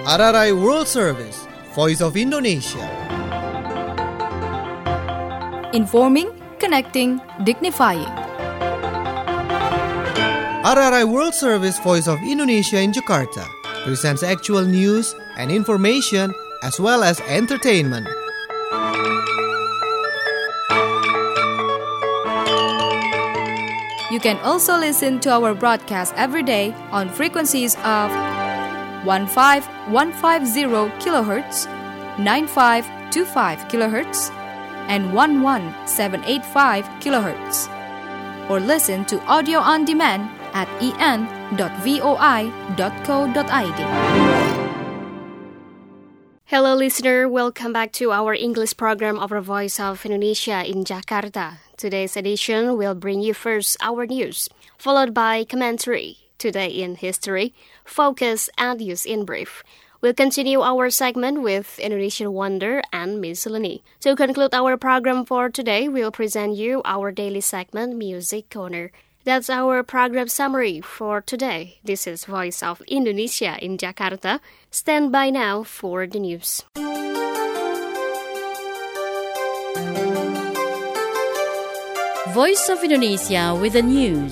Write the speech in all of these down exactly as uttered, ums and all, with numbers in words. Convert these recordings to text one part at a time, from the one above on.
R R I World Service, Voice of Indonesia. Informing, connecting, dignifying. R R I World Service, Voice of Indonesia in Jakarta presents actual news and information as well as entertainment. You can also listen to our broadcast every day on frequencies of fifteen fifteen kilohertz, ninety-five twenty-five kilohertz, and eleven seven eighty-five kilohertz. Or listen to audio on demand at e n dot voi dot co dot i d. Hello listener, welcome back to our English program of the Voice of Indonesia in Jakarta. Today's edition will bring you first our news, followed by commentary, Today in History, Focus and News in Brief. We'll continue our segment with Indonesian Wonder and Miscellany. To conclude our program for today, we'll present you our daily segment, Music Corner. That's our program summary for today. This is Voice of Indonesia in Jakarta. Stand by now for the news. Voice of Indonesia with the news.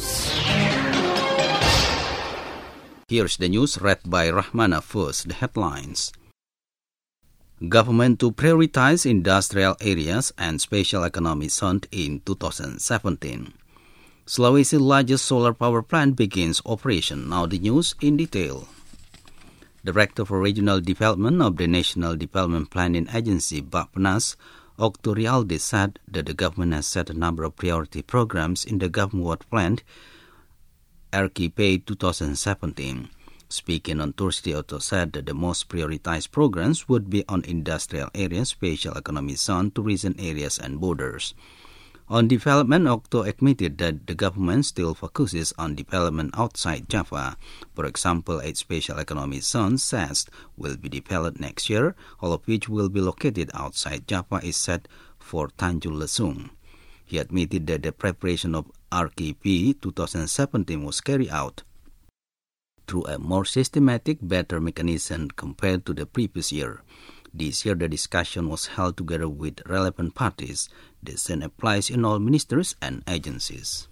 Here's the news read by Rahmana. First, the headlines. Government to prioritize industrial areas and special economic zone in two thousand seventeen. Sulawesi's largest solar power plant begins operation. Now the news in detail. Director for Regional Development of the National Development Planning Agency, Bappenas, Okto Rialdi, said that the government has set a number of priority programs in the government plan R K P twenty seventeen. Speaking on Thursday, Okto said that the most prioritized programs would be on industrial areas, special economic zone, tourism areas, and borders. On development, Okto admitted that the government still focuses on development outside Java. For example, eight special economic zones, S E Z, will be developed next year, all of which will be located outside Java, is set for Tanjung Lesung. He admitted that the preparation of R K P twenty seventeen was carried out through a more systematic, better mechanism compared to the previous year. This year, the discussion was held together with relevant parties. The same applies in all ministries and agencies.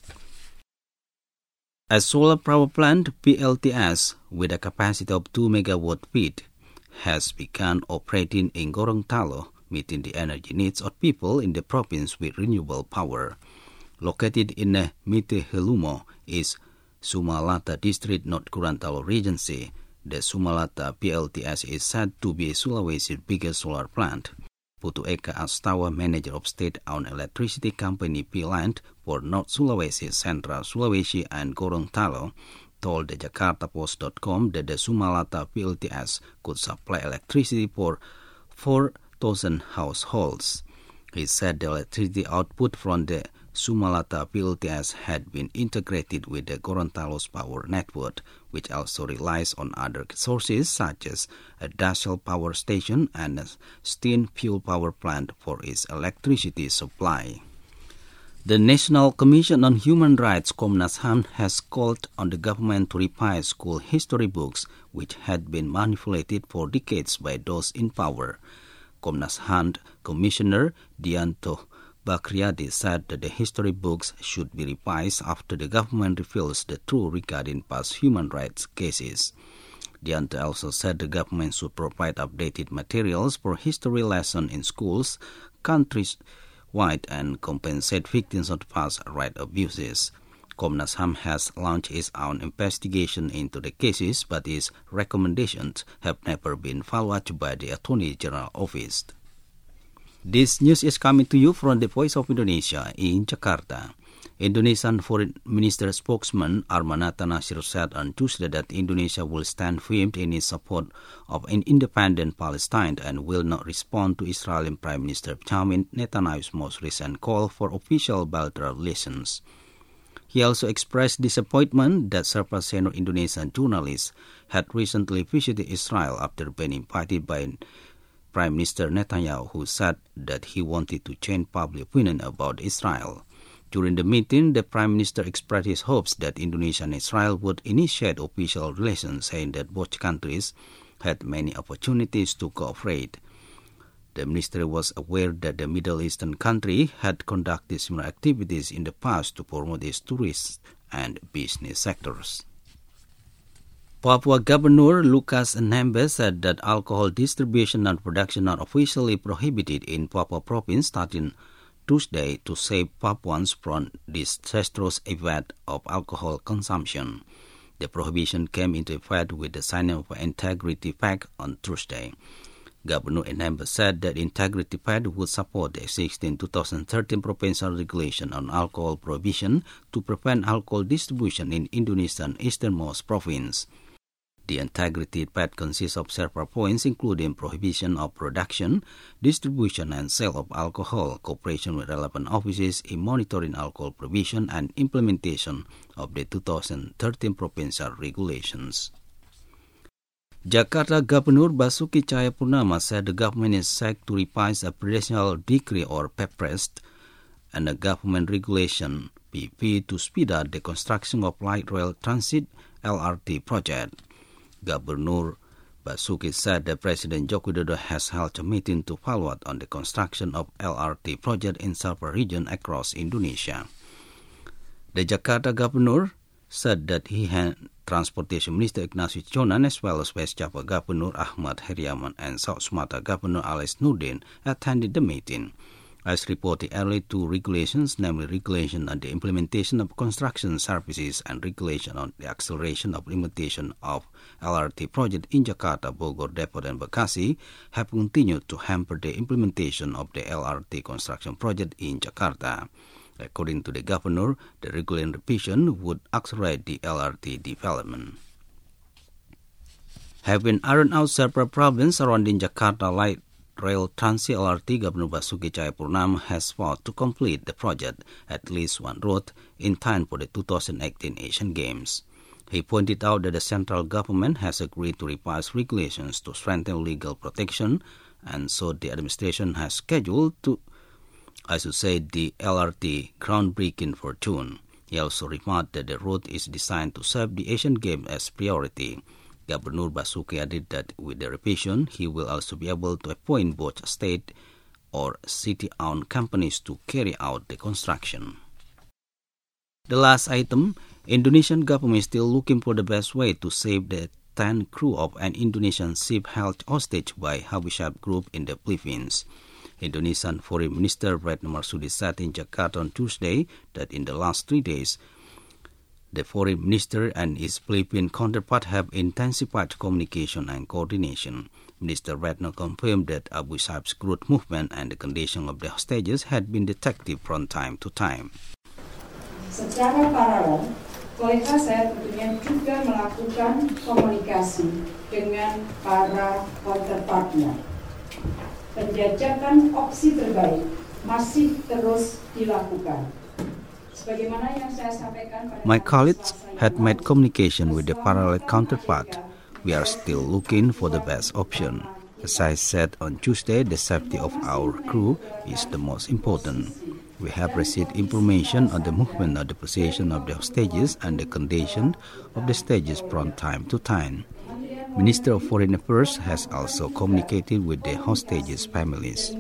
A solar power plant, P L T S, with a capacity of two megawatt peak, has begun operating in Gorontalo, meeting the energy needs of people in the province with renewable power. Located in the Mite Helumo is Sumalata District, North Gorontalo Regency. The Sumalata P L T S is said to be Sulawesi's biggest solar plant. Putu Eka Astawa, manager of state-owned electricity company P-Land for North Sulawesi, Central Sulawesi, and Gorontalo, told the Jakarta Post dot com that the Sumalata P L T S could supply electricity for four thousand households. He said the electricity output from the Sumalata P L T S had been integrated with the Gorontalo's power network, which also relies on other sources such as a diesel power station and a steam fuel power plant for its electricity supply. The National Commission on Human Rights, Komnas H A M, has called on the government to repair school history books which had been manipulated for decades by those in power. Komnas H A M Commissioner Dianto Bakriadi said that the history books should be revised after the government reveals the truth regarding past human rights cases. Dianto also said the government should provide updated materials for history lessons in schools countrywide and compensate victims of past right abuses. Komnas H A M has launched its own investigation into the cases, but its recommendations have never been followed by the Attorney General Office. This news is coming to you from the Voice of Indonesia in Jakarta. Indonesian Foreign Minister spokesman Armanata Nasir said on Tuesday that Indonesia will stand firm in its support of an independent Palestine and will not respond to Israeli Prime Minister Benjamin Netanyahu's most recent call for official bilateral relations. He also expressed disappointment that several senior Indonesian journalists had recently visited Israel after being invited by Prime Minister Netanyahu, who said that he wanted to change public opinion about Israel. During the meeting, the Prime Minister expressed his hopes that Indonesia and Israel would initiate official relations, saying that both countries had many opportunities to cooperate. The ministry was aware that the Middle Eastern country had conducted similar activities in the past to promote its tourist and business sectors. Papua Governor Lukas Nmba said that alcohol distribution and production are officially prohibited in Papua province starting Tuesday to save Papuans from disastrous event of alcohol consumption. The prohibition came into effect with the signing of an Integrity Pact on Tuesday. Governor Nmba said that Integrity Pact would support the existing two thousand thirteen provincial regulation on alcohol prohibition to prevent alcohol distribution in Indonesia's easternmost province. The Integrity Pact consists of several points including prohibition of production, distribution and sale of alcohol, cooperation with relevant offices in monitoring alcohol provision and implementation of the two thousand thirteen provincial regulations. Jakarta Governor Basuki Cahayapurnama said the government is set to revise a presidential decree or Perpres and a government regulation P P to speed up the construction of light rail transit L R T project. Governor Basuki said that President Joko Widodo has held a meeting to follow up on the construction of L R T project in several regions across Indonesia. The Jakarta Governor said that he had Transportation Minister Ignatius Jonan as well as West Java Governor Ahmad Heriawan and South Sumatra Governor Alex Nurdin attended the meeting. As reported earlier, two regulations, namely regulation on the implementation of construction services and regulation on the acceleration of implementation of L R T project in Jakarta, Bogor, Depok, and Bekasi, have continued to hamper the implementation of the L R T construction project in Jakarta. According to the governor, the regulation revision would accelerate the L R T development. Having ironed out several problems surrounding Jakarta Light Rail Transit L R T, Governor Basuki Cahayapurnama has vowed to complete the project, at least one route, in time for the two thousand eighteen Asian Games. He pointed out that the central government has agreed to revise regulations to strengthen legal protection, and so the administration has scheduled to I should say the L R T groundbreaking for June. He also remarked that the route is designed to serve the Asian Games as priority. Governor Basuki added that with the revision, he will also be able to appoint both state or city-owned companies to carry out the construction. The last item, Indonesian government is still looking for the best way to save the ten crew of an Indonesian ship held hostage by Habisab Group in the Philippines. Indonesian Foreign Minister Retno Marsudi said in Jakarta on Tuesday that in the last three days, the Foreign Minister and his Philippine counterpart have intensified communication and coordination. Minister Retno confirmed that Abu Sayyaf's growth movement and the condition of the hostages had been detected from time to time. Secara paralel, kolega saya tentunya juga melakukan komunikasi dengan para counterpartnya. Penjajakan opsi terbaik masih terus dilakukan. Sebagaimana yang saya sampaikan pada My colleagues had made communication with the parallel counterpart. We are still looking for the best option. As I said on Tuesday, the safety of our crew is the most important. We have received information on the movement of the position of the hostages and the condition of the stages from time to time. Minister of Foreign Affairs has also communicated with the hostages' families.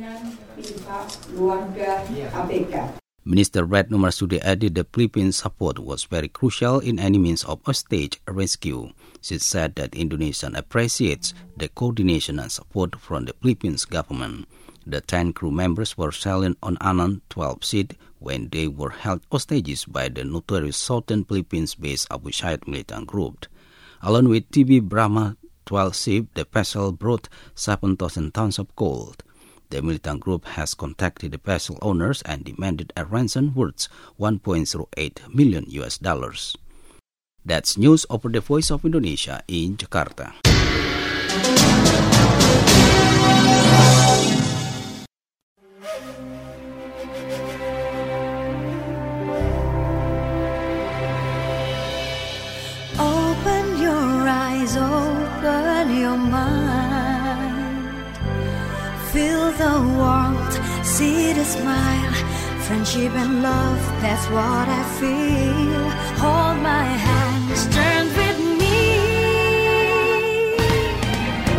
Minister Retno Marsudi added the Philippines' support was very crucial in any means of hostage rescue. She said that Indonesia appreciates the coordination and support from the Philippines government. The ten crew members were sailing on Anand twelve ship when they were held hostages by the notorious Southern Philippines-based Abu Sayyaf militant group. Along with T B Brahma twelve ship, the vessel brought seven thousand tons of gold. The militant group has contacted the vessel owners and demanded a ransom worth one point zero eight million U S dollars. That's news over the Voice of Indonesia in Jakarta. Open your eyes, open your mind. Feel the warmth, see the smile. Friendship and love, that's what I feel. Hold my hands, turn with me.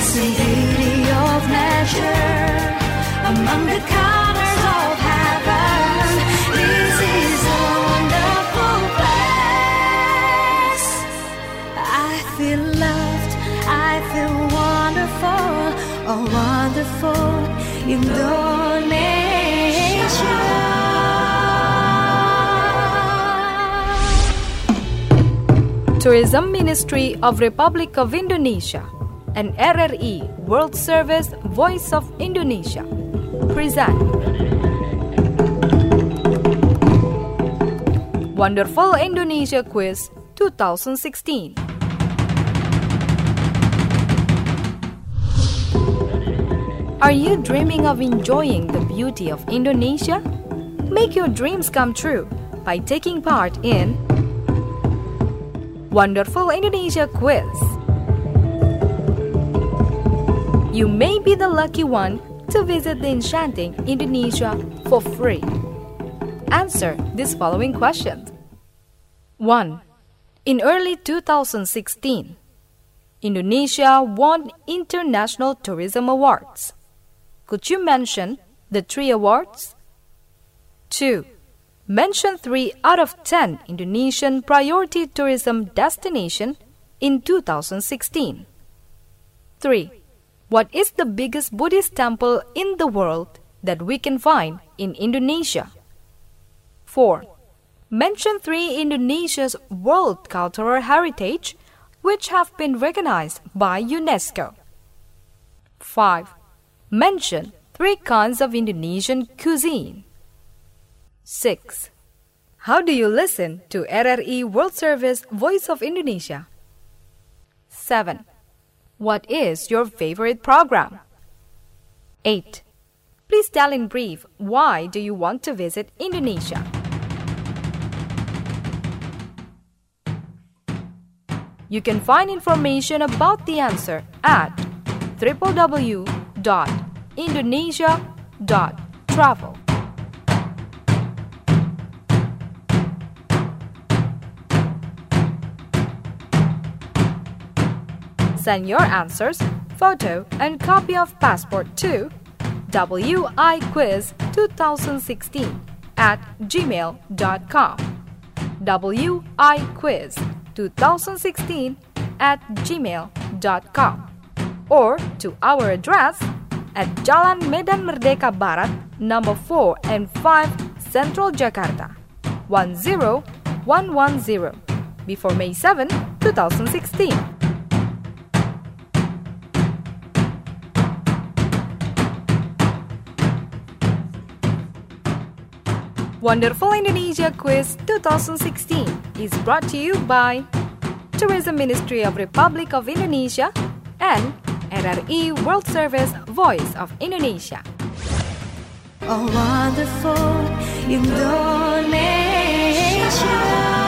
dancing beauty of nature among the colors of heaven. This is a wonderful place. I feel loved, I feel wonderful, oh wonderful Indonesia. Tourism Ministry of Republic of Indonesia and R R E World Service Voice of Indonesia present Wonderful Indonesia Quiz twenty sixteen. Are you dreaming of enjoying the beauty of Indonesia? Make your dreams come true by taking part in Wonderful Indonesia Quiz. You may be the lucky one to visit the enchanting Indonesia for free. Answer these following questions. one. In early two thousand sixteen, Indonesia won International Tourism Awards. Could you mention the three awards? two. Mention three out of ten Indonesian priority tourism destinations in two thousand sixteen. three. What is the biggest Buddhist temple in the world that we can find in Indonesia? four. Mention three Indonesia's World Cultural Heritage which have been recognized by UNESCO. five. Mention three kinds of Indonesian cuisine. six. How do you listen to R R E World Service Voice of Indonesia? seven. What is your favorite program? eight. Please tell in brief why do you want to visit Indonesia? You can find information about the answer at w w w dot indonesia dot travel. Send your answers, photo, and copy of passport to wiquiz twenty sixteen at gmail dot com. wiquiz twenty sixteen at gmail dot com or to our address at Jalan Medan Merdeka Barat, number four and five, Central Jakarta, one zero one one zero, before May seventh, twenty sixteen. Wonderful Indonesia Quiz twenty sixteen is brought to you by Tourism Ministry of Republic of Indonesia and R R E World Service Voice of Indonesia. Oh wonderful Indonesia.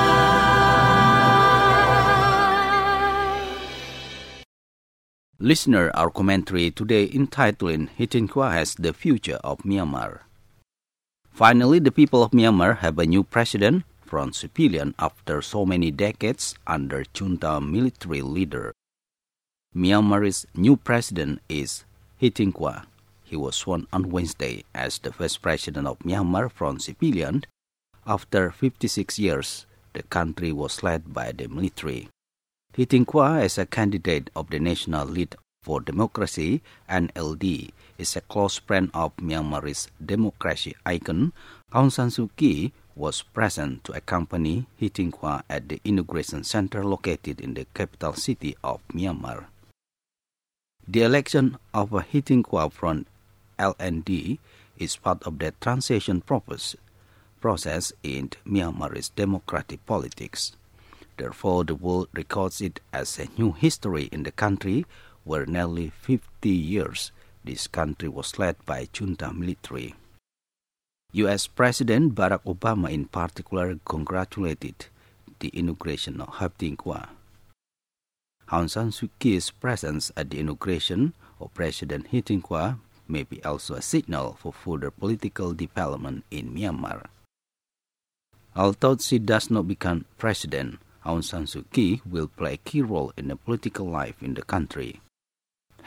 Listener, our commentary today entitled Hitin Kwa as the Future of Myanmar. Finally, the people of Myanmar have a new president from civilian after so many decades under junta military leader. Myanmar's new president is Hitin Kwa. He was sworn on Wednesday as the first president of Myanmar from civilian. After fifty-six years, the country was led by the military. Hitin Kwa, as a candidate of the National League for Democracy, N L D, is a close friend of Myanmar's democracy icon. Aung San Suu Kyi was present to accompany Hitin Kwa at the inauguration center located in the capital city of Myanmar. The election of Hitin Kwa from L N D is part of the transition process in Myanmar's democratic politics. Therefore, the world records it as a new history in the country where nearly fifty years this country was led by junta military. U S President Barack Obama in particular congratulated the inauguration of Hitin Kwa. Aung San Suu Kyi's presence at the inauguration of President Hitin Kwa may be also a signal for further political development in Myanmar. Although she does not become president, Aung San Suu Kyi will play a key role in the political life in the country.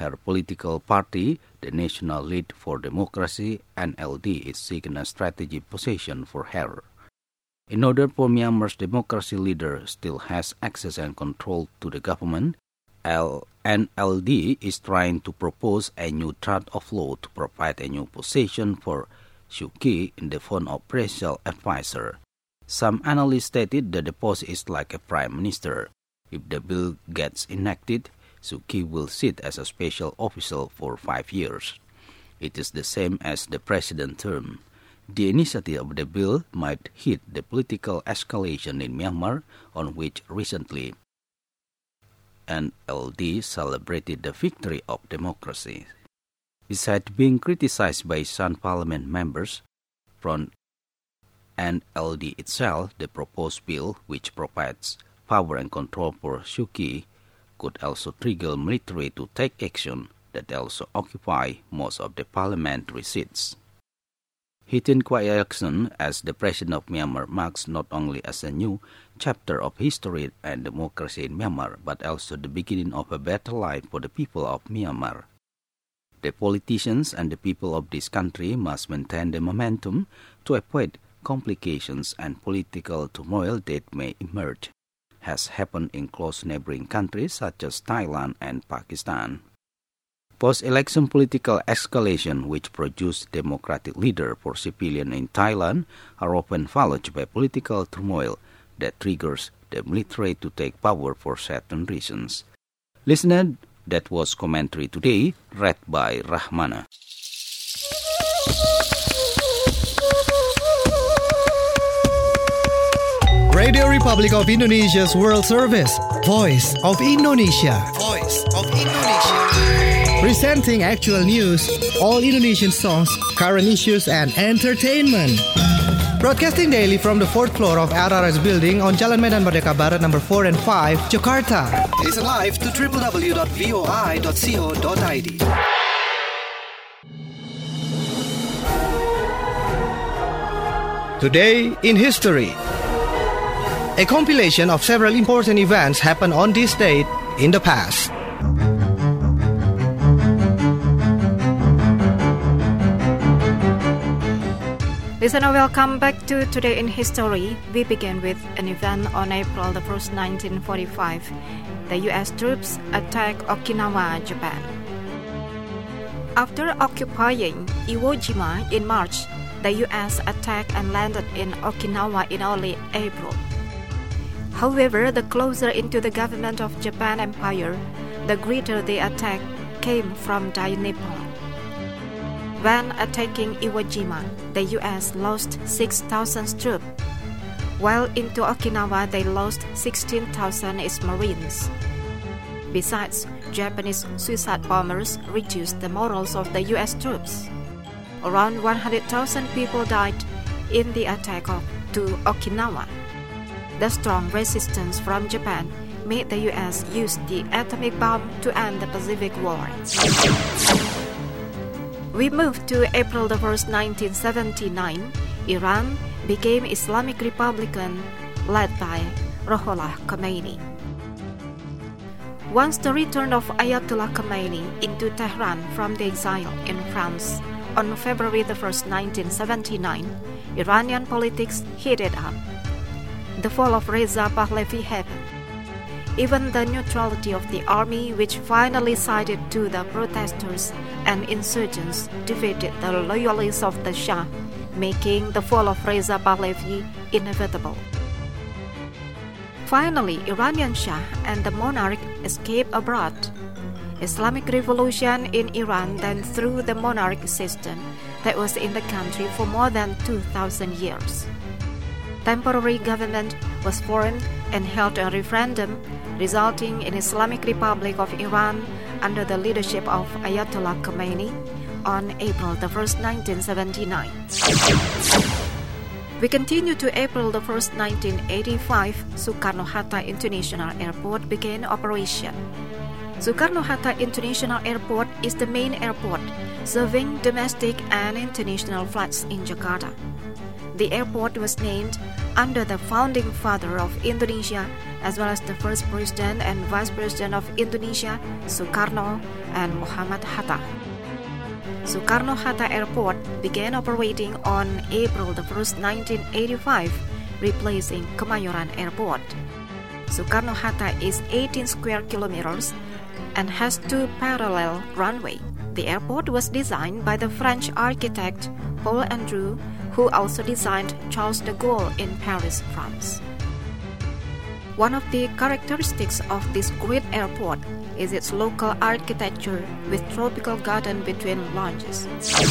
Her political party, the National League for Democracy (N L D), is seeking a strategic position for her. In order for Myanmar's democracy leader still has access and control to the government, N L D is trying to propose a new draft of law to provide a new position for Suu Kyi in the form of presidential advisor. Some analysts stated that the post is like a prime minister. If the bill gets enacted, Suu Kyi will sit as a special official for five years. It is the same as the president's term. The initiative of the bill might hit the political escalation in Myanmar, on which recently N L D celebrated the victory of democracy. Besides being criticized by some parliament members, from N L D itself, the proposed bill, which provides power and control for Suu Kyi, could also trigger military to take action that also occupy most of the parliamentary seats. Hitting Kyaikson as the president of Myanmar marks not only as a new chapter of history and democracy in Myanmar, but also the beginning of a better life for the people of Myanmar. The politicians and the people of this country must maintain the momentum to avoid complications and political turmoil that may emerge, has happened in close neighboring countries such as Thailand and Pakistan. Post-election political escalation which produced democratic leader for civilian in Thailand are often followed by political turmoil that triggers the military to take power for certain reasons. Listener, that was commentary today, read by Rahmana. Radio Republic of Indonesia's World Service, Voice of Indonesia. Voice of Indonesia. Presenting actual news, all Indonesian songs, current issues, and entertainment. Broadcasting daily from the fourth floor of R R S building on Jalan Medan Merdeka Barat number four and five, Jakarta. Listen live to w w w dot v o i dot co dot i d. Today in History. A compilation of several important events happened on this date in the past. Listener, welcome back to Today in History. We begin with an event on April the first, nineteen forty-five. The U S troops attack Okinawa, Japan. After occupying Iwo Jima in March, the U S attacked and landed in Okinawa in early April. However, the closer into the government of Japan Empire, the greater the attack came from Dai Nippon. When attacking Iwo Jima, the U S lost six thousand troops, while into Okinawa they lost sixteen thousand its Marines. Besides, Japanese suicide bombers reduced the morals of the U S troops. Around one hundred thousand people died in the attack of, to Okinawa. The strong resistance from Japan made the U S use the atomic bomb to end the Pacific War. We move to April the first, nineteen seventy-nine. Iran became Islamic Republican led by Ruhollah Khomeini. Once the return of Ayatollah Khomeini into Tehran from the exile in France on February the first, nineteen seventy-nine, Iranian politics heated up. The fall of Reza Pahlavi happened. Even the neutrality of the army, which finally sided to the protesters and insurgents, defeated the loyalists of the Shah, making the fall of Reza Pahlavi inevitable. Finally, Iranian Shah and the monarch escaped abroad. Islamic revolution in Iran then threw the monarch system that was in the country for more than two thousand years. Temporary government was formed and held a referendum, resulting in Islamic Republic of Iran under the leadership of Ayatollah Khomeini on April the first, nineteen seventy-nine. We continue to April the first, nineteen eighty-five. Soekarno-Hatta International Airport began operation. Soekarno-Hatta International Airport is the main airport serving domestic and international flights in Jakarta. the airport was named under the founding father of Indonesia, as well as the first president and vice president of Indonesia, Sukarno and Muhammad Hatta. Sukarno-Hatta Airport began operating on April the first, nineteen eighty-five, replacing Kemayoran Airport. Sukarno-Hatta is eighteen square kilometers and has two parallel runways. The airport was designed by the French architect Paul Andrew, who also designed Charles de Gaulle in Paris, France. One of the characteristics of this great airport is its local architecture with tropical garden between lounges.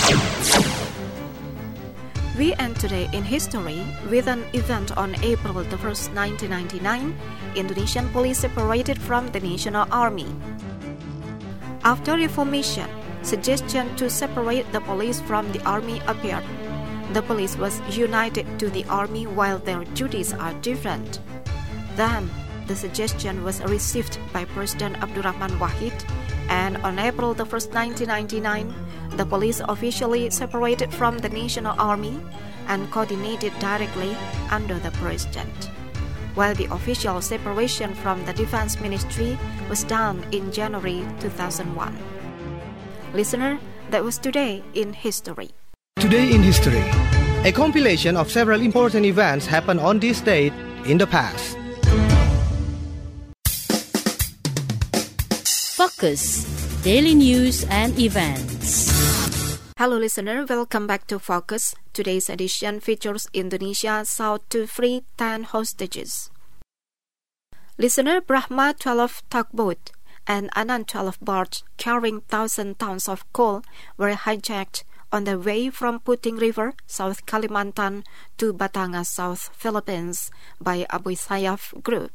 We end today in history with an event on April the first, nineteen ninety-nine. Indonesian police separated from the National Army. After reformation, suggestion to separate the police from the army appeared. The police was united to the army while their duties are different. Then, the suggestion was received by President Abdurrahman Wahid, and on April the first, nineteen ninety-nine, the police officially separated from the National Army and coordinated directly under the President, while the official separation from the Defense Ministry was done in January two thousand one. Listener, that was Today in History. Today in History, a compilation of several important events happened on this date in the past. Focus, daily news and events. Hello listener, welcome back to Focus. Today's edition features Indonesia sought to free ten hostages. Listener, Brahma twelve tugboat and Anand twelve barge carrying one thousand tons of coal were hijacked on the way from Puting River, South Kalimantan to Batangas, South Philippines by Abu Sayyaf Group.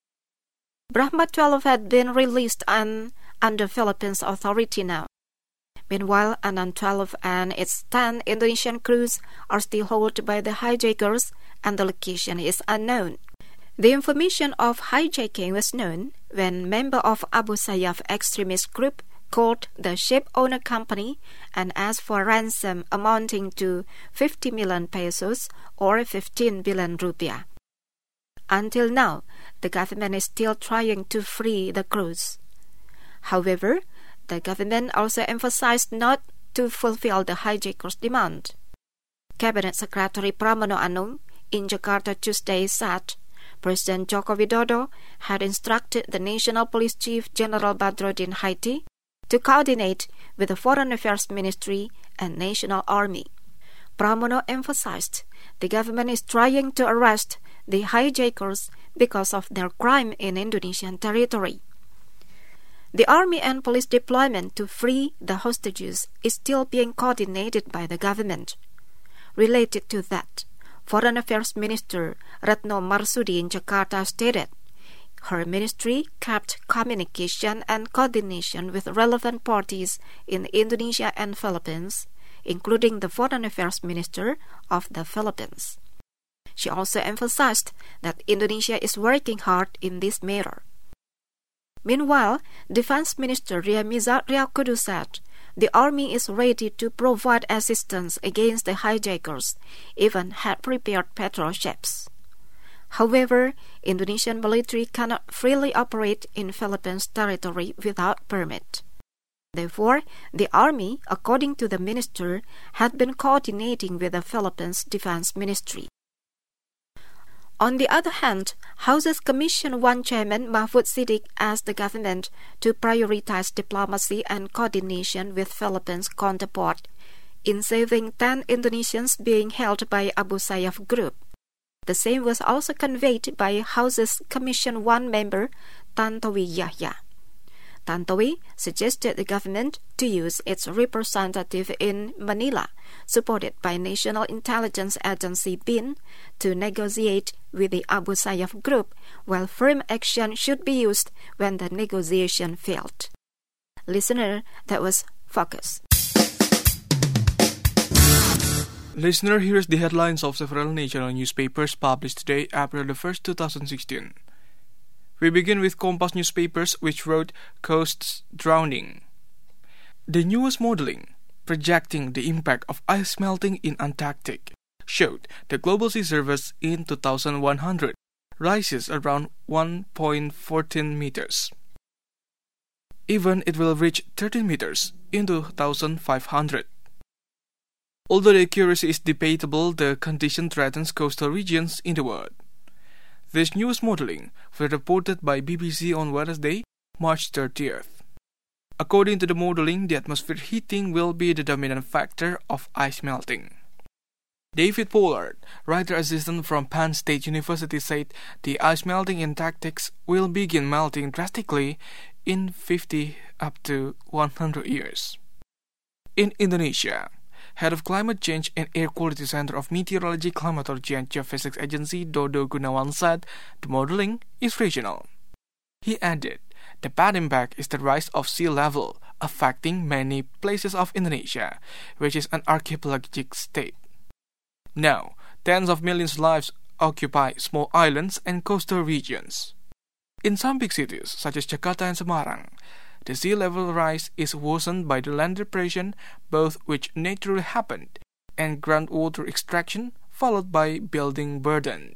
Brahma twelve had been released and under Philippines authority now. Meanwhile, Anand twelve and its ten Indonesian crews are still held by the hijackers and the location is unknown. The information of hijacking was known when member of Abu Sayyaf extremist group called the ship owner company and asked for ransom amounting to fifty million pesos or fifteen billion rupiah. Until now, the government is still trying to free the crews. However, the government also emphasized not to fulfill the hijackers' demand. Cabinet Secretary Pramono Anung in Jakarta Tuesday said President Joko Widodo had instructed the National Police Chief General Badrodin Haiti to coordinate with the Foreign Affairs Ministry and National Army. Pramono emphasized the government is trying to arrest the hijackers because of their crime in Indonesian territory. The army and police deployment to free the hostages is still being coordinated by the government. Related to that, Foreign Affairs Minister Retno Marsudi in Jakarta stated her ministry kept communication and coordination with relevant parties in Indonesia and Philippines, including the Foreign Affairs Minister of the Philippines. She also emphasized that Indonesia is working hard in this matter. Meanwhile, Defense Minister Riamizat Riyakudu said the army is ready to provide assistance against the hijackers, even had prepared patrol ships. However, Indonesian military cannot freely operate in Philippines territory without permit. Therefore, the army, according to the minister, had been coordinating with the Philippines Defense Ministry. On the other hand, House's Commission one Chairman Mahfud Siddiq asked the government to prioritize diplomacy and coordination with Philippines' counterpart in saving ten Indonesians being held by Abu Sayyaf Group. The same was also conveyed by House's Commission one member Tantowi Yahya. Tantowi suggested the government to use its representative in Manila, supported by National Intelligence Agency B I N, to negotiate with the Abu Sayyaf Group, while firm action should be used when the negotiation failed. Listener, that was Focus. Listener, here's the headlines of several national newspapers published today, April the first, twenty sixteen. We begin with Kompas newspapers, which wrote Coasts Drowning. The newest modeling projecting the impact of ice melting in Antarctic showed the global sea surface in two thousand one hundred rises around one point one four meters. Even it will reach thirteen meters in two thousand five hundred. Although the accuracy is debatable, the condition threatens coastal regions in the world. This news modeling was reported by B B C on Wednesday, March thirtieth. According to the modeling, the atmospheric heating will be the dominant factor of ice melting. David Pollard, writer assistant from Penn State University, said the ice melting in Antarctica will begin melting drastically in fifty up to one hundred years. In Indonesia, head of Climate Change and Air Quality Center of Meteorology, Climatology and Geophysics Agency, Dodo Gunawan, said the modeling is regional. He added, the bad impact is the rise of sea level, affecting many places of Indonesia, which is an archipelagic state. Now, tens of millions of lives occupy small islands and coastal regions. In some big cities, such as Jakarta and Semarang, the sea level rise is worsened by the land depression, both which naturally happened, and groundwater extraction, followed by building burden.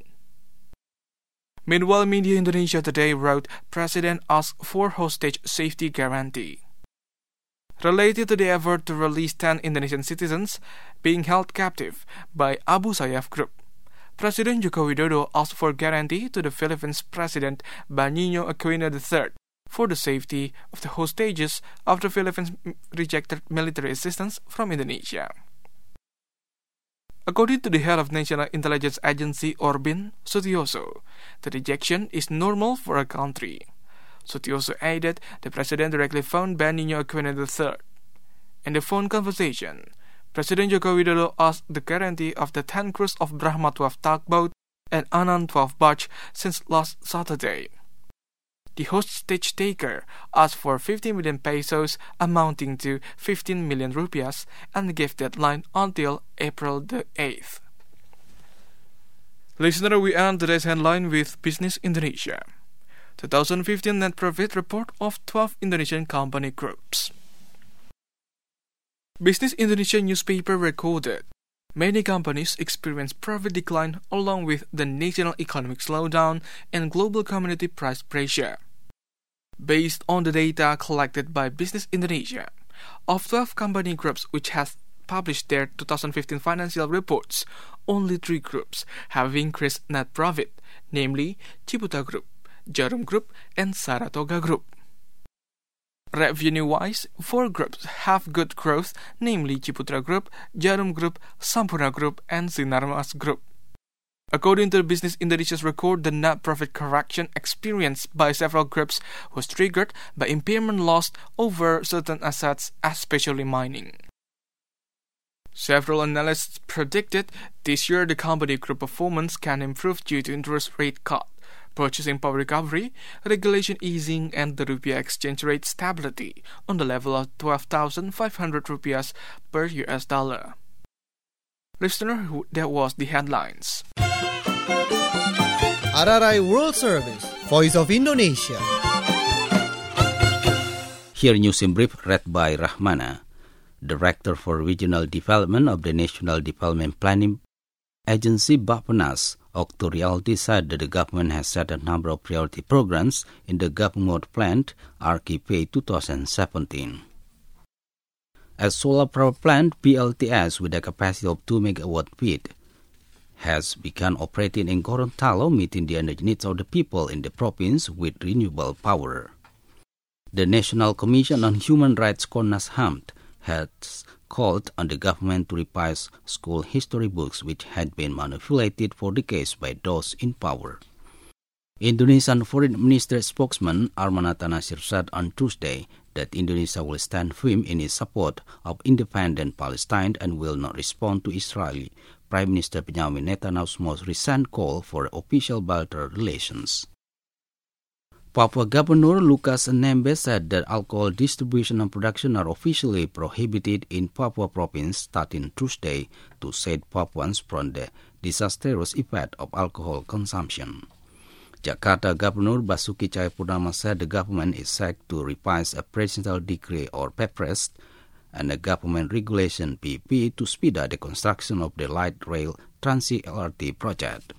Meanwhile, Media Indonesia today wrote, President asks for hostage safety guarantee. Related to the effort to release ten Indonesian citizens being held captive by Abu Sayyaf Group, President Joko Widodo asked for guarantee to the Philippines President Benigno Aquino the third for the safety of the hostages after the Philippines rejected military assistance from Indonesia. According to the head of National Intelligence Agency, Orbin Sutioso, the rejection is normal for a country. Sutioso added the president directly phoned Benigno Aquino the third. In the phone conversation, President Joko Widodo asked the guarantee of the ten crews of Brahma twelve tugboat and Anand twelve barge since last Saturday. The hostage taker asked for fifty million pesos, amounting to fifteen million rupiahs, and gave deadline until April the eighth. Listener, we end today's headline with Business Indonesia. twenty fifteen net profit report of twelve Indonesian company groups. Business Indonesia newspaper recorded many companies experienced profit decline along with the national economic slowdown and global commodity price pressure. Based on the data collected by Business Indonesia, of twelve company groups which has published their twenty fifteen financial reports, only three groups have increased net profit, namely Ciputra Group, Jarum Group, and Saratoga Group. Revenue-wise, four groups have good growth, namely Ciputra Group, Jarum Group, Sampurna Group, and Sinarmas Group. According to Business Indonesia's record, the net profit correction experienced by several groups was triggered by impairment loss over certain assets, especially mining. Several analysts predicted this year the company group performance can improve due to interest rate cut, purchasing power recovery, regulation easing, and the rupiah exchange rate stability on the level of twelve thousand five hundred rupiahs per U S dollar. Listener, that was the headlines. R R I World Service, Voice of Indonesia. Here news in brief read by Rahmana, Director for Regional Development of the National Development Planning Agency Bappenas. Oktorialti said that the government has set a number of priority programs in the Gapungod plant R K P twenty seventeen. A solar power plant P L T S with a capacity of two megawatt peak has begun operating in Gorontalo, meeting the energy needs of the people in the province with renewable power. The National Commission on Human Rights, Komnas H A M, has called on the government to revise school history books which had been manipulated for decades by those in power. Indonesian Foreign Ministry spokesman Armanata Nasir said on Tuesday that Indonesia will stand firm in its support of independent Palestine and will not respond to Israeli Prime Minister Benjamin Netanyahu's most recent call for official bilateral relations. Papua Governor Lukas N M B said that alcohol distribution and production are officially prohibited in Papua province starting Tuesday to save Papuans from the disastrous effect of alcohol consumption. Jakarta Governor Basuki Cahayapurnama said the government is set to revise a presidential decree or Perpres and a government regulation P P to speed up the construction of the light rail Transi L R T project.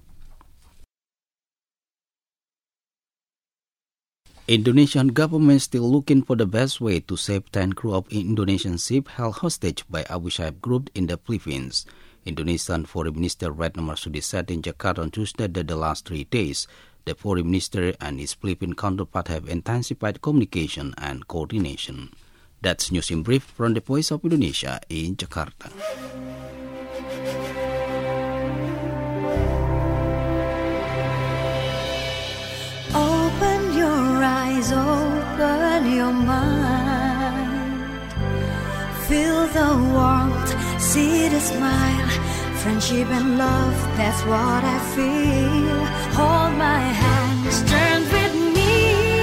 Indonesian government still looking for the best way to save ten crew of Indonesian ship held hostage by Abu Sayyaf group in the Philippines. Indonesian Foreign Minister Retno Marsudi said in Jakarta on Tuesday that the last three days, the Foreign Minister and his Philippine counterpart have intensified communication and coordination. That's news in brief from the Voice of Indonesia in Jakarta. Open your eyes, open your mind. Feel the warmth, see the smile. Friendship and love, that's what I feel. Hold my hands, turn with me.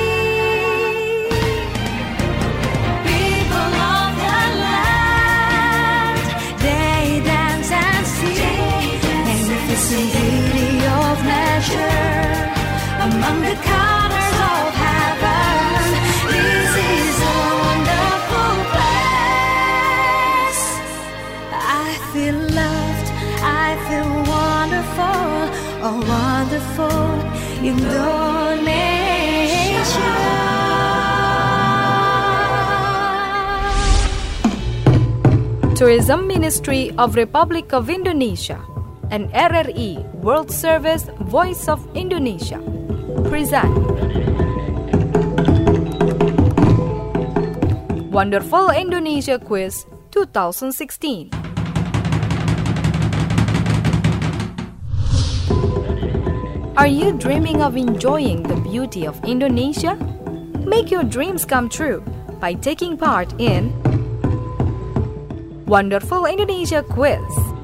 People of the land, they dance and sing. Magnificent beauty of nature among the colors of heaven. This is a wonderful place. I feel loved, I feel wonderful, oh wonderful Indonesia. Tourism Ministry of Republic of Indonesia and R R E World Service Voice of Indonesia present Wonderful Indonesia Quiz twenty sixteen. Are you dreaming of enjoying the beauty of Indonesia? Make your dreams come true by taking part in Wonderful Indonesia Quiz.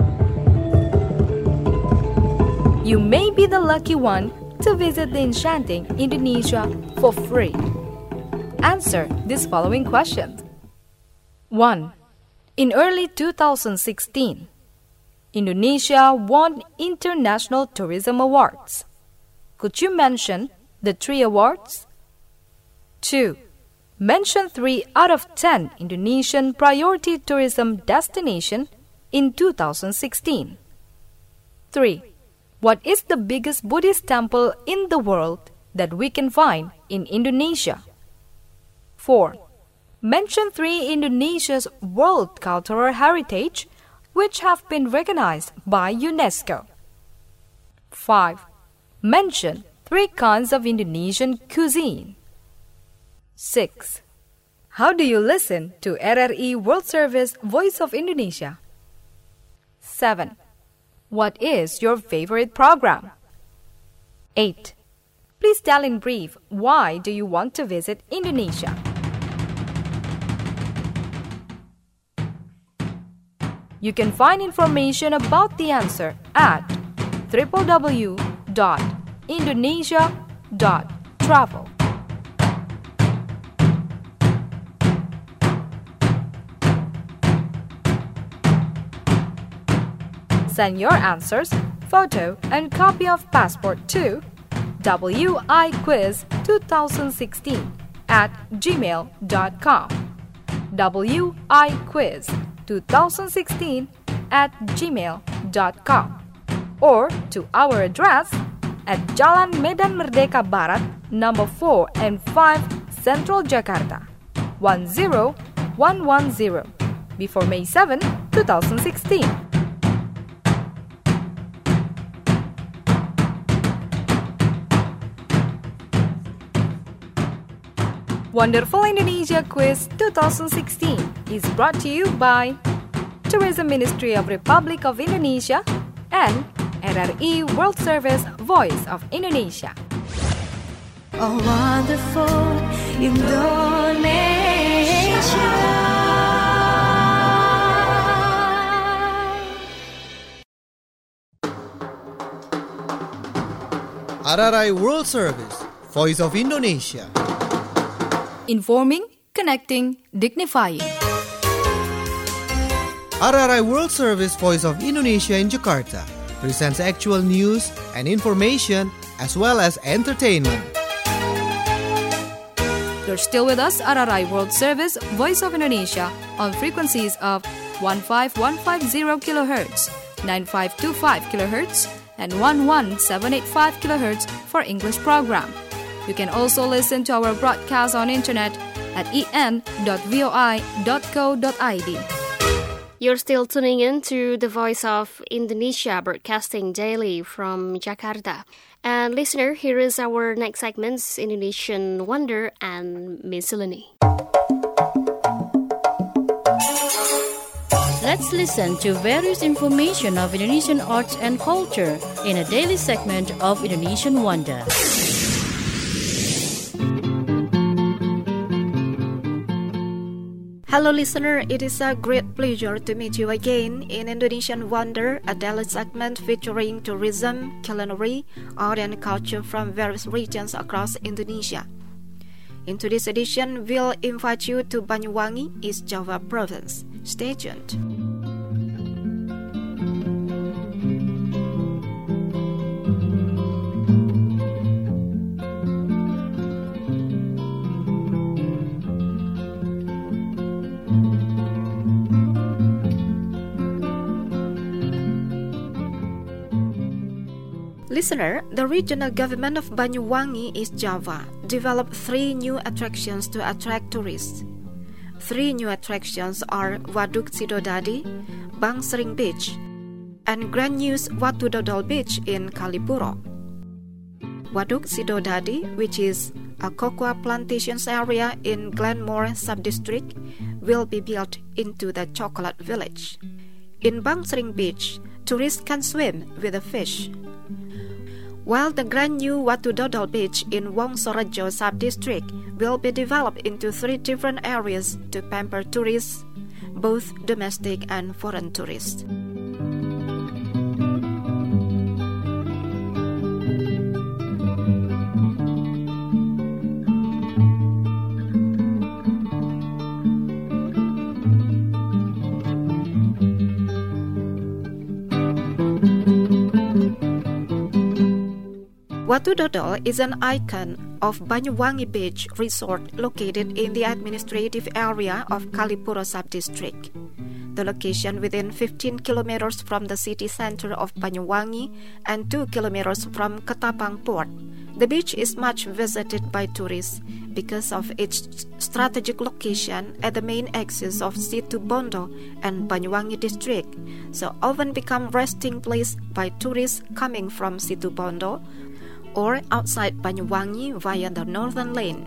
You may be the lucky one to visit the enchanting Indonesia for free. Answer these following questions. one. In early two thousand sixteen, Indonesia won International Tourism Awards. Could you mention the three awards? two. Mention three out of ten Indonesian priority tourism destinations in two thousand sixteen. three. What is the biggest Buddhist temple in the world that we can find in Indonesia? four. Mention three Indonesia's World Cultural Heritage which have been recognized by UNESCO. five. Mention three kinds of Indonesian cuisine. six. How do you listen to R R E World Service Voice of Indonesia? seven. What is your favorite program? eight. Please tell in brief why do you want to visit Indonesia? You can find information about the answer at w w w dot indonesia dot travel. Send your answers, photo, and copy of passport to w i quiz twenty sixteen at gmail dot com. w i quiz twenty sixteen at gmail dot com. Or to our address at Jalan Medan Merdeka Barat, number four and five, Central Jakarta, one zero one one zero, before May seventh, twenty sixteen. Wonderful Indonesia Quiz twenty sixteen is brought to you by Tourism Ministry of Republic of Indonesia and R R E World Service Voice of Indonesia. Oh, wonderful Indonesia. R R I World Service, Voice of Indonesia. Informing, connecting, dignifying. R R I World Service Voice of Indonesia in Jakarta presents actual news and information as well as entertainment. You're still with us, R R I World Service Voice of Indonesia on frequencies of fifteen one fifty kilohertz, nine five two five kilohertz and eleven seven eighty-five kilohertz for English program. You can also listen to our broadcast on internet at e n dot voi dot co dot i d. You're still tuning in to the Voice of Indonesia, broadcasting daily from Jakarta. And listener, here is our next segments, Indonesian Wonder and Miscellany. Let's listen to various information of Indonesian arts and culture in a daily segment of Indonesian Wonder. Hello listener, it is a great pleasure to meet you again in Indonesian Wonder, a daily segment featuring tourism, culinary, art and culture from various regions across Indonesia. In today's edition, we'll invite you to Banyuwangi, East Java Province. Stay tuned. Listener, the regional government of Banyuwangi, East Java, developed three new attractions to attract tourists. Three new attractions are Waduk Sidodadi, Bangsering Beach, and Grand News Watu Dodol Beach in Kalipuro. Waduk Sidodadi, which is a cocoa plantations area in Glenmore Subdistrict, will be built into the chocolate village. In Bangsering Beach, tourists can swim with the fish, while the Grand New Watu Dodol Beach in Wongsorejo Subdistrict will be developed into three different areas to pamper tourists, both domestic and foreign tourists. Watu Dodol is an icon of Banyuwangi Beach Resort located in the administrative area of Kalipuro Subdistrict. The location within fifteen kilometers from the city center of Banyuwangi and two kilometers from Ketapang Port. The beach is much visited by tourists because of its strategic location at the main axis of Situbondo and Banyuwangi district, so often become resting place by tourists coming from Situbondo or outside Banyuwangi via the northern lane.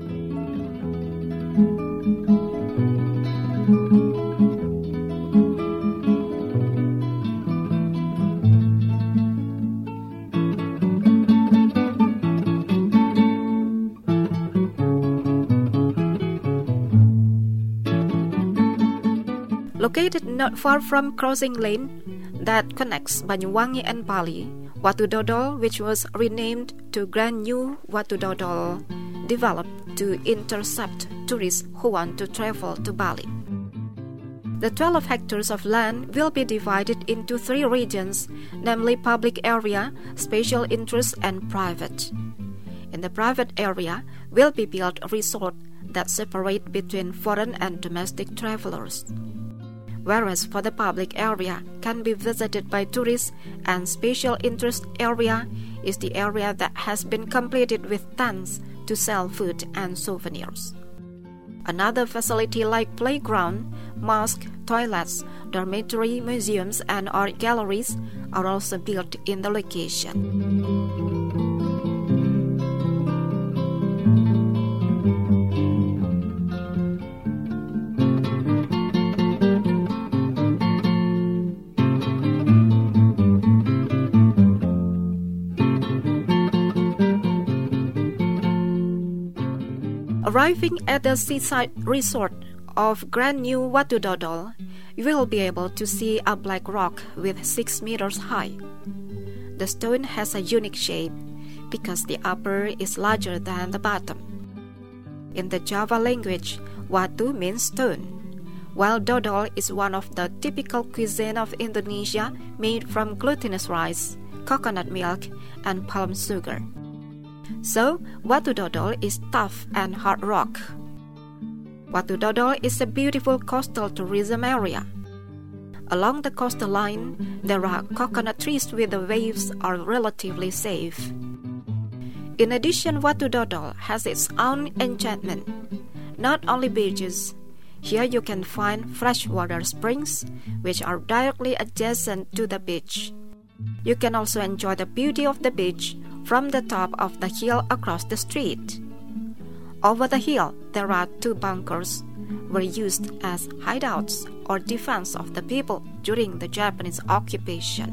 Located not far from crossing lane that connects Banyuwangi and Bali, Watu Dodol, which was renamed to Grand New Watu Dodol, developed to intercept tourists who want to travel to Bali. The twelve hectares of land will be divided into three regions, namely public area, special interest, and private. In the private area will be built a resort that separate between foreign and domestic travelers, whereas for the public area can be visited by tourists, and special interest area is the area that has been completed with tents to sell food and souvenirs. Another facility like playground, mosque, toilets, dormitory, museums, and art galleries are also built in the location. Arriving at the seaside resort of Grand New Watu Dodol, you will be able to see a black rock with six meters high. The stone has a unique shape because the upper is larger than the bottom. In the Java language, Watu means stone, while Dodol is one of the typical cuisine of Indonesia made from glutinous rice, coconut milk, and palm sugar. So, Watu Dodol is tough and hard rock. Watu Dodol is a beautiful coastal tourism area. Along the coastline, there are coconut trees where the waves are relatively safe. In addition, Watu Dodol has its own enchantment. Not only beaches, here you can find freshwater springs, which are directly adjacent to the beach. You can also enjoy the beauty of the beach from the top of the hill across the street. Over the hill, there are two bunkers, were used as hideouts or defense of the people during the Japanese occupation.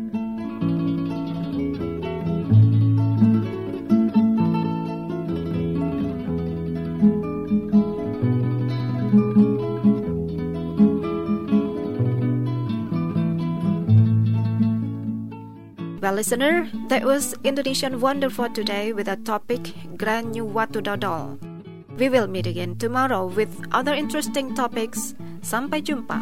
Well, listener, that was Indonesian Wonder for today with a topic Grand New Watu Dodol. We will meet again tomorrow with other interesting topics. Sampai jumpa.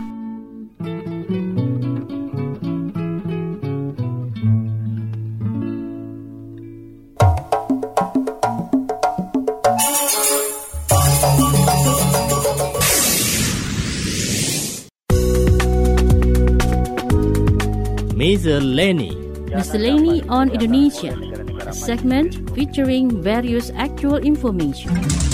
Miscellany. Miscellany on Indonesia, a segment featuring various actual information.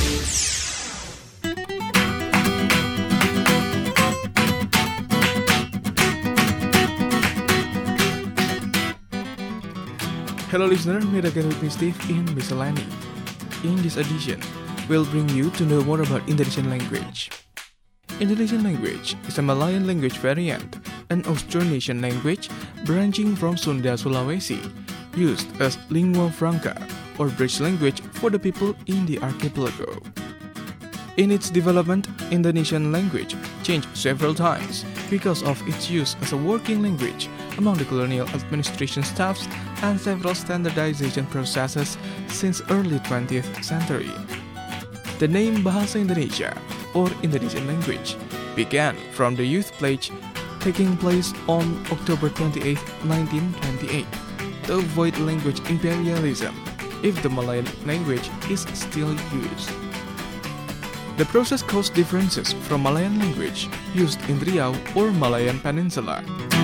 Hello listener, meet again with me Steve in Miscellany. In this edition, we'll bring you to know more about Indonesian language. Indonesian language is a Malayan language variant, an Austronesian language branching from Sunda Sulawesi, used as lingua franca or bridge language for the people in the archipelago. In its development, Indonesian language changed several times because of its use as a working language among the colonial administration staffs and several standardization processes since early twentieth century. The name Bahasa Indonesia or Indonesian language began from the Youth Pledge taking place on October twenty-eighth, nineteen twenty-eight, to avoid language imperialism if the Malayan language is still used. The process caused differences from Malayan language used in Riau or Malayan Peninsula.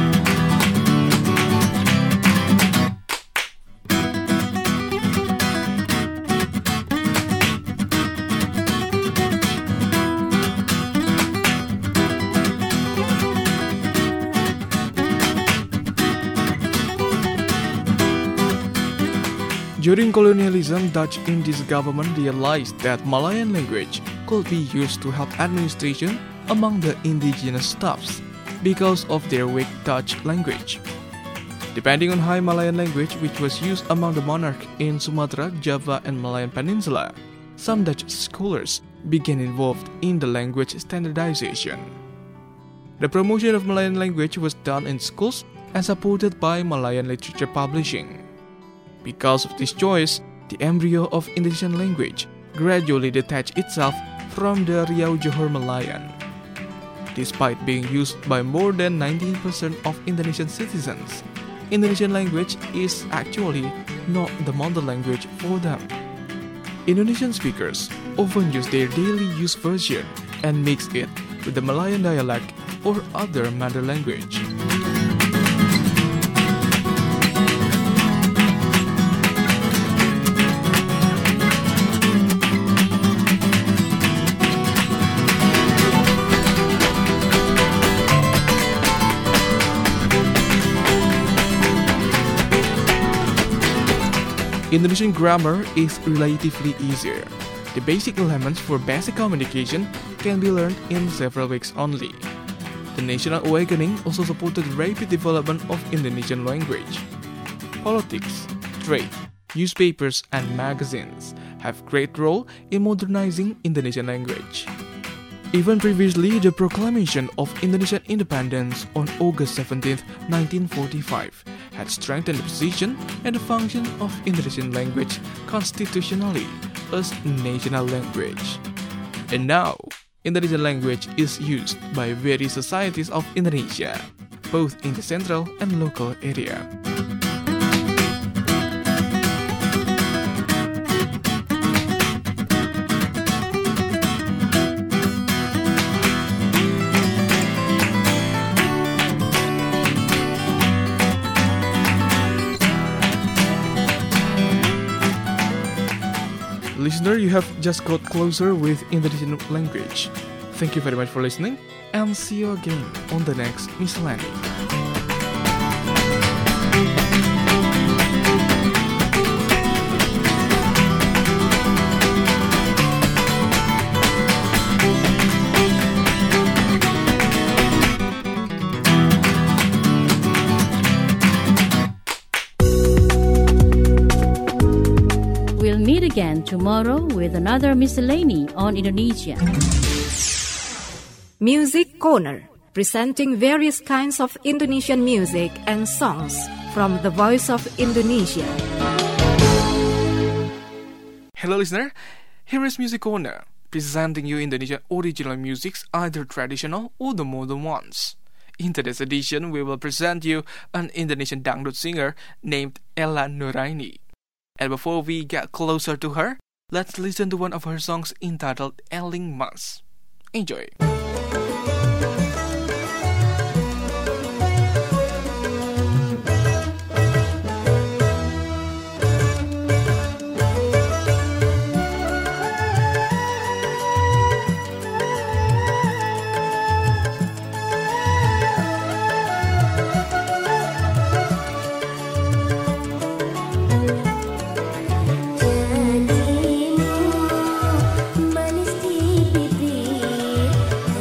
During colonialism, Dutch Indies government realized that Malayan language could be used to help administration among the indigenous staffs because of their weak Dutch language. Depending on High Malayan language, which was used among the monarch in Sumatra, Java, and Malayan Peninsula, some Dutch scholars began involved in the language standardization. The promotion of Malayan language was done in schools and supported by Malayan Literature Publishing. Because of this choice, the embryo of Indonesian language gradually detached itself from the Riau Johor Malayan. Despite being used by more than ninety percent of Indonesian citizens, Indonesian language is actually not the mother language for them. Indonesian speakers often use their daily use version and mix it with the Malayan dialect or other mother language. Indonesian grammar is relatively easier. The basic elements for basic communication can be learned in several weeks only. The National Awakening also supported rapid development of Indonesian language. Politics, trade, newspapers, and magazines have great role in modernizing Indonesian language. Even previously, the proclamation of Indonesian independence on August seventeenth, nineteen forty-five had strengthened the position and the function of Indonesian language constitutionally as national language. And now, Indonesian language is used by various societies of Indonesia, both in the central and local area. Listener, you have just got closer with Indonesian language. Thank you very much for listening, and see you again on the next Miscellany. We'll meet again tomorrow with another Miscellany on Indonesia. Music Corner, presenting various kinds of Indonesian music and songs from the Voice of Indonesia. Hello listener, here is Music Corner, presenting you Indonesian original musics, either traditional or the modern ones. In today's edition, we will present you an Indonesian dangdut singer named Ella Nuraini. And before we get closer to her, let's listen to one of her songs entitled Eling Mas. Enjoy! Manis di bibir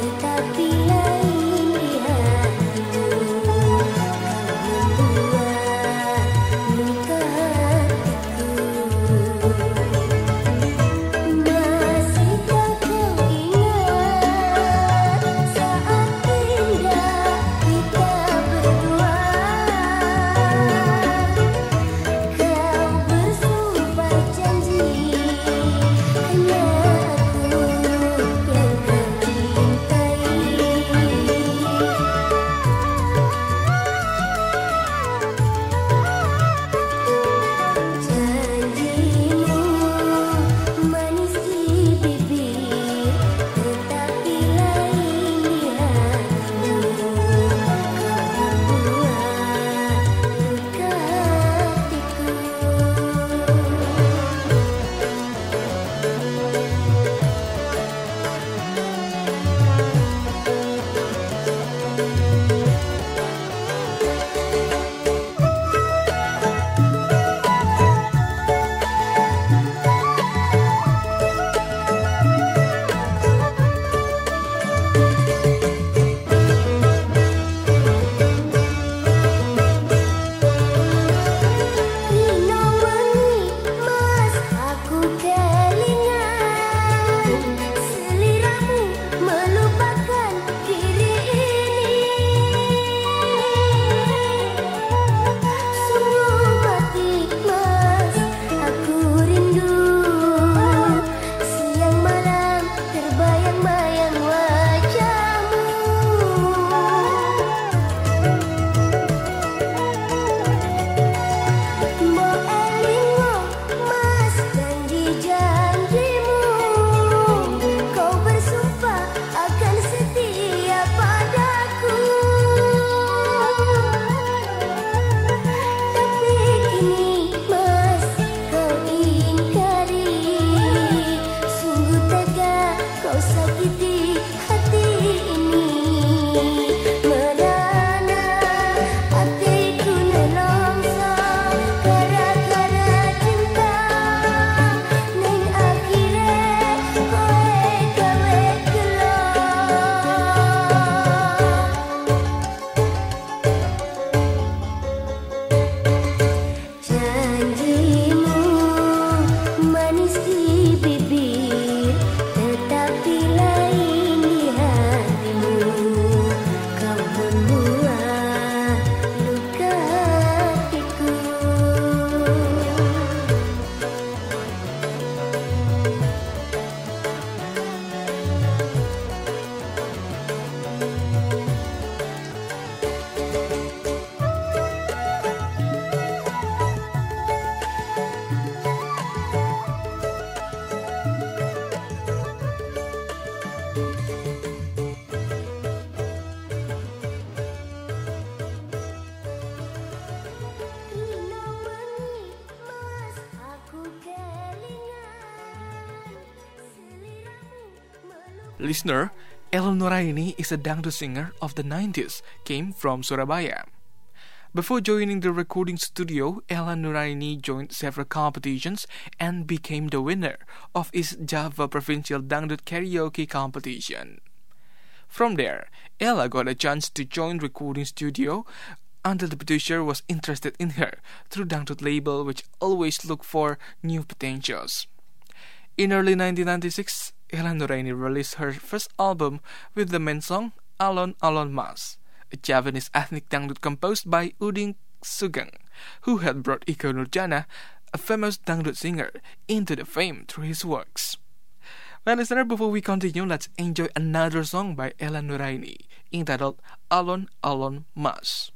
Listener, Ella Nuraini is a dangdut singer of the nineties, came from Surabaya. Before joining the recording studio, Ella Nuraini joined several competitions and became the winner of East Java Provincial Dangdut Karaoke Competition. From there, Ella got a chance to join recording studio until the producer was interested in her through Dangdut label, which always looked for new potentials. In early nineteen ninety-six, Ella Nuraini released her first album with the main song Alon Alon Mas, a Javanese ethnic dangdut composed by Udin Sugeng, who had brought Iko Nurjana, a famous dangdut singer, into the fame through his works. Well, listener, before we continue, let's enjoy another song by Ella Nuraini, entitled Alon Alon Mas.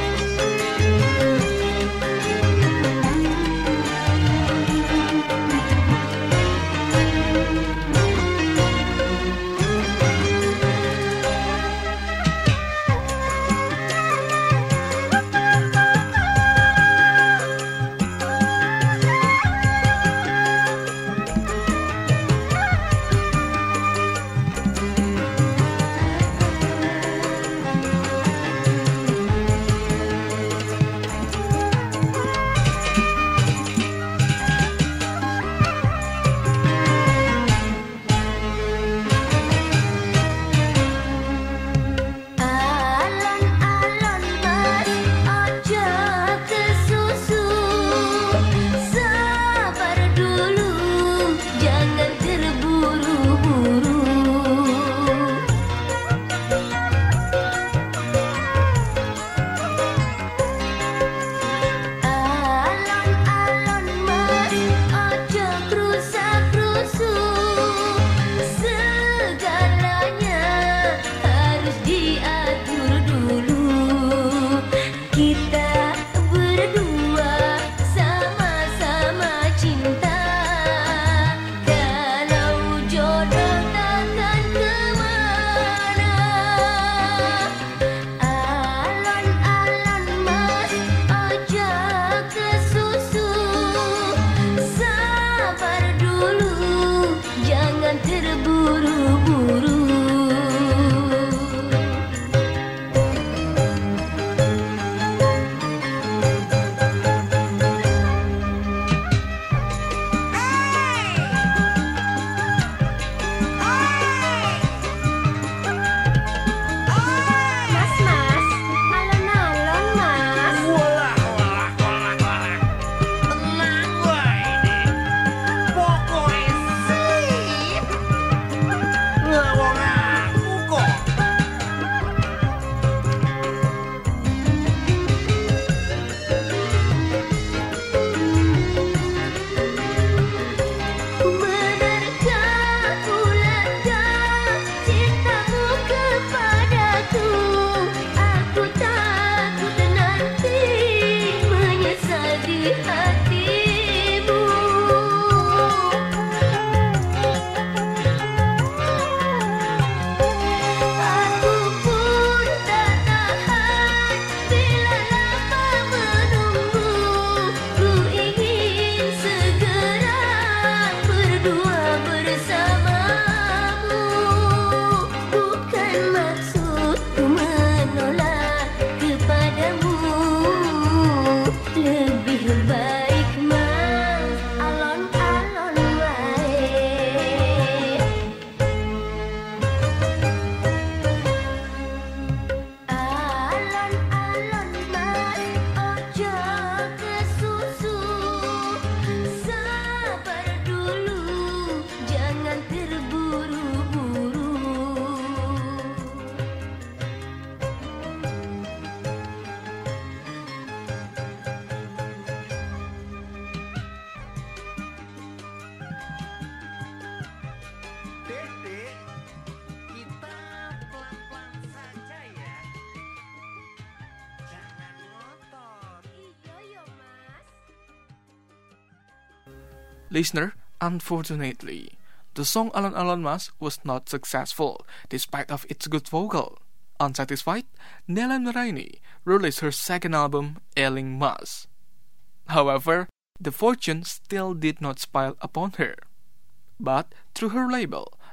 Listener, unfortunately, the song Alon Alon Mas was not successful despite of its good vocal. Unsatisfied, Ella Nuraini released her second album, Eling Mas. However, the fortune still did not smile upon her. But through her label,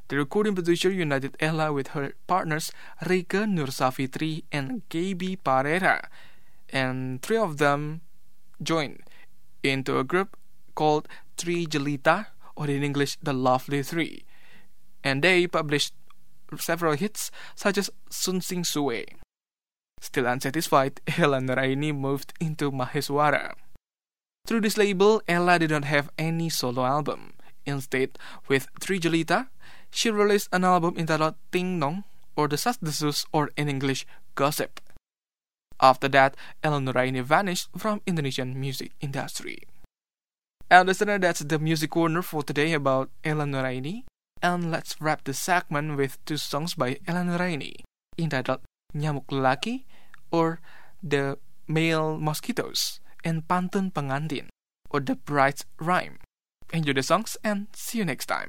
The recording producer united Ella with her partners Rike Nursafitri and Gaby Parera, and three of them joined into a group called Tri Jelita, or in English, The Lovely Three, and they published several hits such as Sun Sing Sue. Still unsatisfied, Ella Nuraini moved into Maheswara. Through this label, Ella did not have any solo album. Instead, with Tri Jelita, she released an album entitled Ting Nong, or Desas Desus, or in English, Gossip. After that, Ella Nuraini vanished from Indonesian music industry. And listener, that's the music corner for today about Ella Nuraini. And let's wrap the segment with two songs by Ella Nuraini, entitled Nyamuk Lelaki, or The Male Mosquitoes, and Pantun Pengantin, or The Bride's Rhyme. Enjoy the songs and see you next time.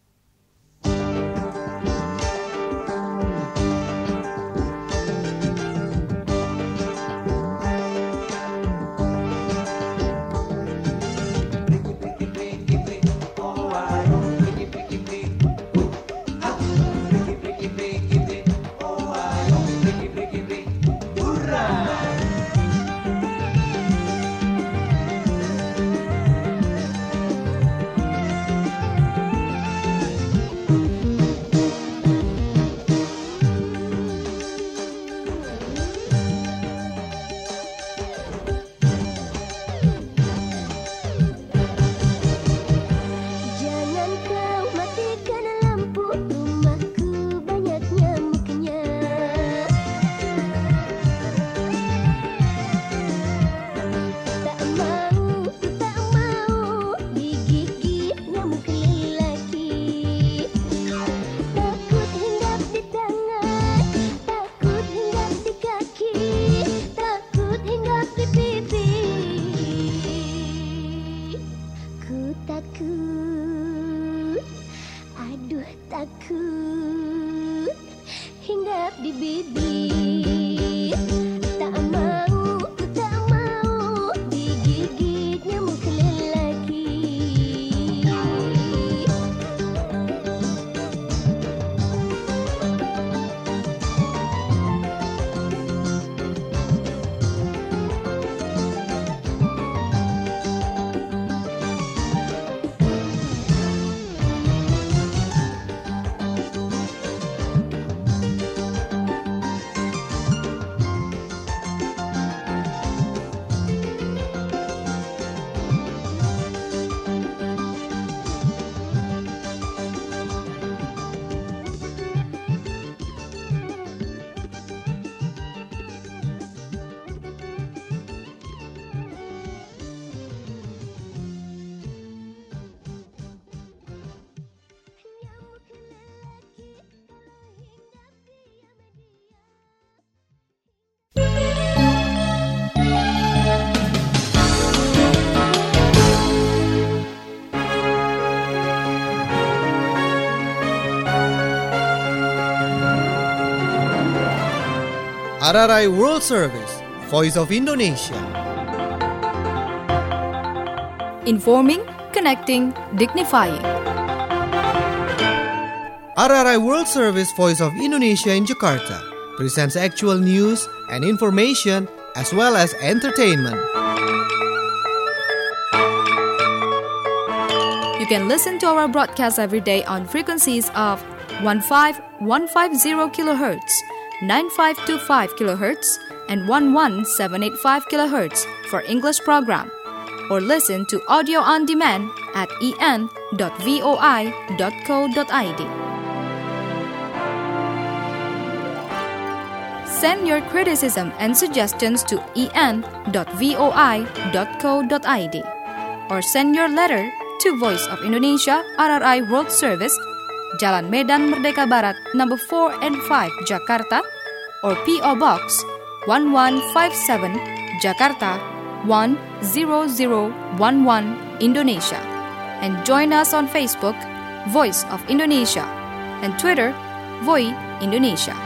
Takut hinggap di bibir, tak mau, tak mau digigit nyamuk lelaki. R R I World Service, Voice of Indonesia. Informing, connecting, dignifying. R R I World Service, Voice of Indonesia in Jakarta presents actual news and information as well as entertainment. You can listen to our broadcast every day on frequencies of fifteen fifty kilohertz, ninety-five twenty-five kilohertz, and eleven seven eighty-five kilohertz for English program, or listen to audio on demand at e n dot voi dot co dot i d. Send your criticism and suggestions to e n dot voi dot co dot i d, or send your letter to Voice of Indonesia R R I World Service, Jalan Medan Merdeka Barat, number four and five, Jakarta, or P O Box one one five seven, Jakarta one zero zero one one, Indonesia. And join us on Facebook, Voice of Indonesia, and Twitter, Voi Indonesia.